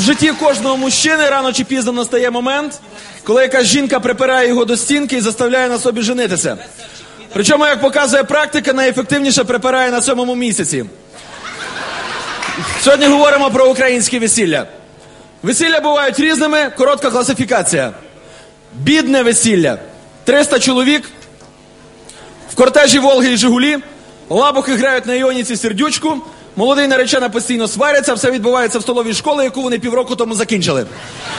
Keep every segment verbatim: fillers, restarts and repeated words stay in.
житті кожного мужчини рано чи пізно настає момент, коли якась жінка припирає його до стінки і заставляє на собі женитися. Причому, як показує практика, найефективніше припирає на сьомому місяці. Сьогодні говоримо про українське весілля. Весілля бувають різними, коротка класифікація. Бідне весілля. триста чоловік, в кортежі Волги і Жигулі, лабухи грають на іоніці сердючку, молодий і наречена постійно сваряться, все відбувається в столовій школі, яку вони півроку тому закінчили.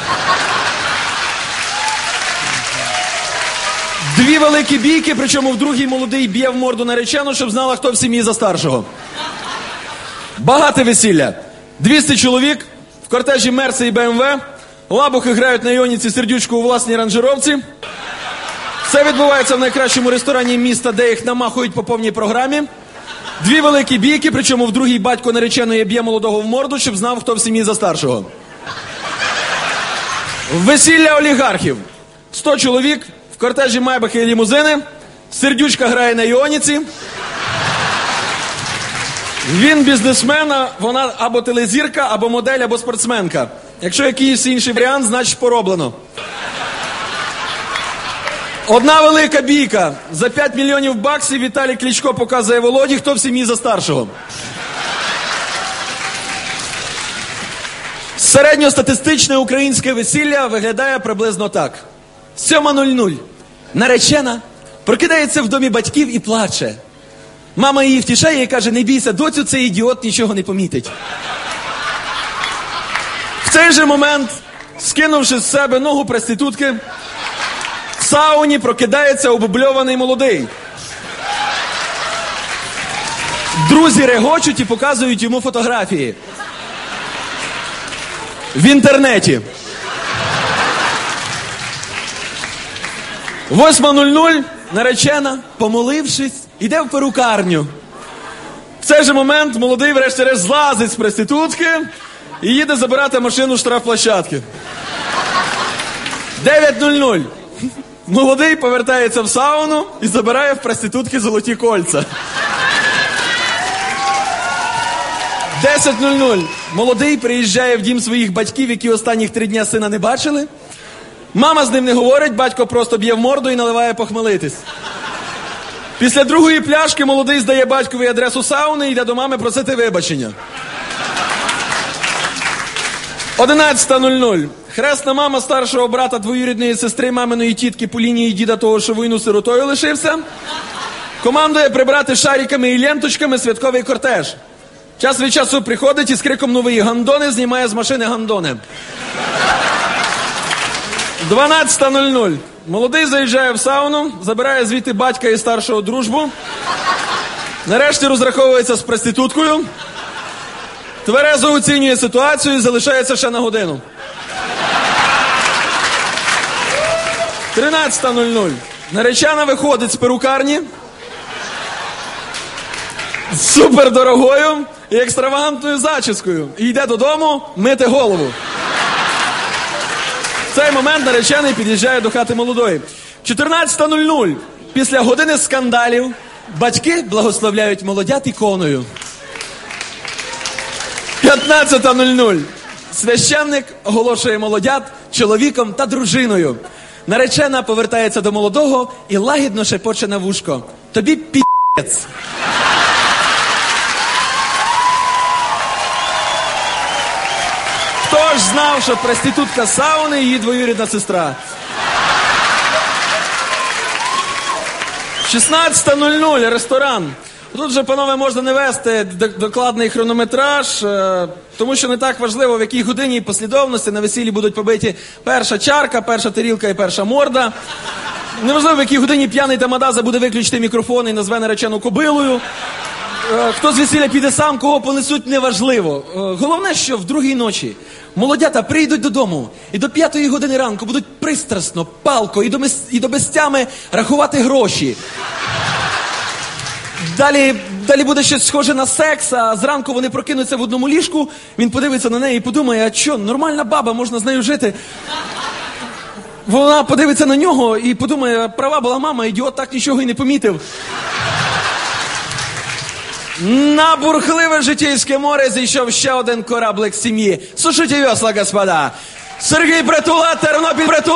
Дві великі бійки, причому в другій молодий б'є в морду наречену, щоб знала, хто в сім'ї за старшого. Багате весілля. двісті чоловік, в кортежі Мерси і БМВ, лабухи грають на іоніці сердючку у власній ранжировці. Все відбувається в найкращому ресторані міста, де їх намахують по повній програмі. Дві великі бійки, причому в другій батько нареченої б'є молодого в морду, щоб знав, хто в сім'ї за старшого. Весілля олігархів. сто чоловік, в кортежі майбахи і лімузини, сердючка грає на іоніці. Він бізнесмен, а вона або телезірка, або модель, або спортсменка. Якщо якийсь інший варіант, значить пороблено. Одна велика бійка. За п'ять мільйонів баксів Віталій Кличко показує Володі, хто в сім'ї за старшого. Середньостатистичне українське весілля виглядає приблизно так. сьома нуль нуль. Наречена прокидається в домі батьків і плаче. Мама її втішає і каже: не бійся, доцю, цей ідіот нічого не помітить. В цей же момент, скинувши з себе ногу проститутки, в сауні прокидається обльований молодий. Друзі регочуть і показують йому фотографії. В інтернеті. восьма нуль нуль. Наречена, помолившись, іде в перукарню. В цей же момент молодий врешті-решт злазить з проститутки і їде забирати машину з штрафплощадки. дев'ять нуль нуль. Молодий повертається в сауну і забирає в проститутки золоті кольця. десять нуль нуль. Молодий приїжджає в дім своїх батьків, які останніх три дня сина не бачили. Мама з ним не говорить, батько просто б'є в морду і наливає похмелитись. Після другої пляшки молодий здає батькові адресу сауни і йде до мами просити вибачення. одинадцята нуль нуль. Хресна мама старшого брата двоюрідної сестри маминої тітки по лінії діда того, що війну сиротою лишився, командує прибрати шариками і ленточками святковий кортеж. Час від часу приходить і з криком «Нові гандони» знімає з машини гандони. дванадцята нуль нуль. Молодий заїжджає в сауну, забирає звідти батька і старшого дружбу. Нарешті розраховується з проституткою. Тверезо оцінює ситуацію і залишається ще на годину. тринадцята нуль нуль. Наречена виходить з перукарні з супердорогою і екстравагантною зачіскою. І йде додому мити голову. В цей момент наречений під'їжджає до хати молодої. чотирнадцята нуль нуль. Після години скандалів батьки благословляють молодят іконою. п'ятнадцята нуль нуль. Священник оголошує молодят чоловіком та дружиною. Наречена повертається до молодого і лагідно шепоче на вушко: тобі пі***ць. Хто ж знав, що проститутка сауни її двоюрідна сестра? шістнадцята нуль нуль. Ресторан. Тут вже, панове, можна не вести докладний хронометраж, тому що не так важливо, в якій годині і послідовності на весіллі будуть побиті перша чарка, перша тарілка і перша морда. Неважливо, в якій годині п'яний тамада забуде виключити мікрофон і назве наречену кобилою. Хто з весілля піде сам, кого понесуть, неважливо. Головне, що в другій ночі молодята прийдуть додому і до п'ятої години ранку будуть пристрасно, палко і до, мес... і до безтями рахувати гроші. Далі, далі буде щось схоже на секс, а зранку вони прокинуться в одному ліжку, він подивиться на неї і подумає: а що, нормальна баба, можна з нею жити? Вона подивиться на нього і подумає: права була мама, ідіот так нічого і не помітив. На бурхливе житейське море зійшов ще один кораблик сім'ї. Сушите весла, господа. Сергій Притула, Тернопіль Притула.